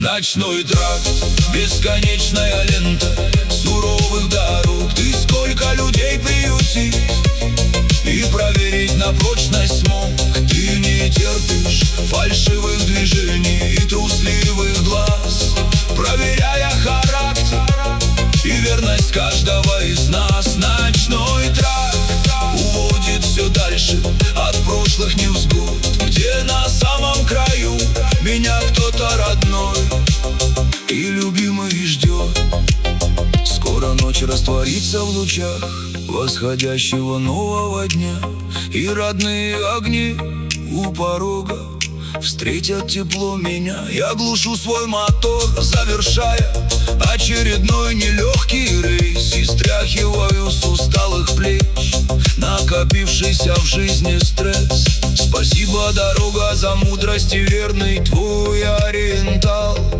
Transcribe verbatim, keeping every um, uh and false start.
Ночной тракт, бесконечная лента суровых дорог. Ты сколько людей приютишь и проверить на прочность смог. Ты не терпишь фальшивых движений и трусливых глаз, проверяя характер и верность каждого из нас. Ночной тракт уводит все дальше от прошлых невзгод, где на самом краю меня кто-то родной и любимый ждет. Скоро ночь растворится в лучах восходящего нового дня, и родные огни у порога встретят тепло меня. Я глушу свой мотор, завершая очередной нелегкий рейс, и стряхиваю с усталых плеч накопившийся в жизни стресс. Спасибо, дорога, за мудрость и верный твой ориентал.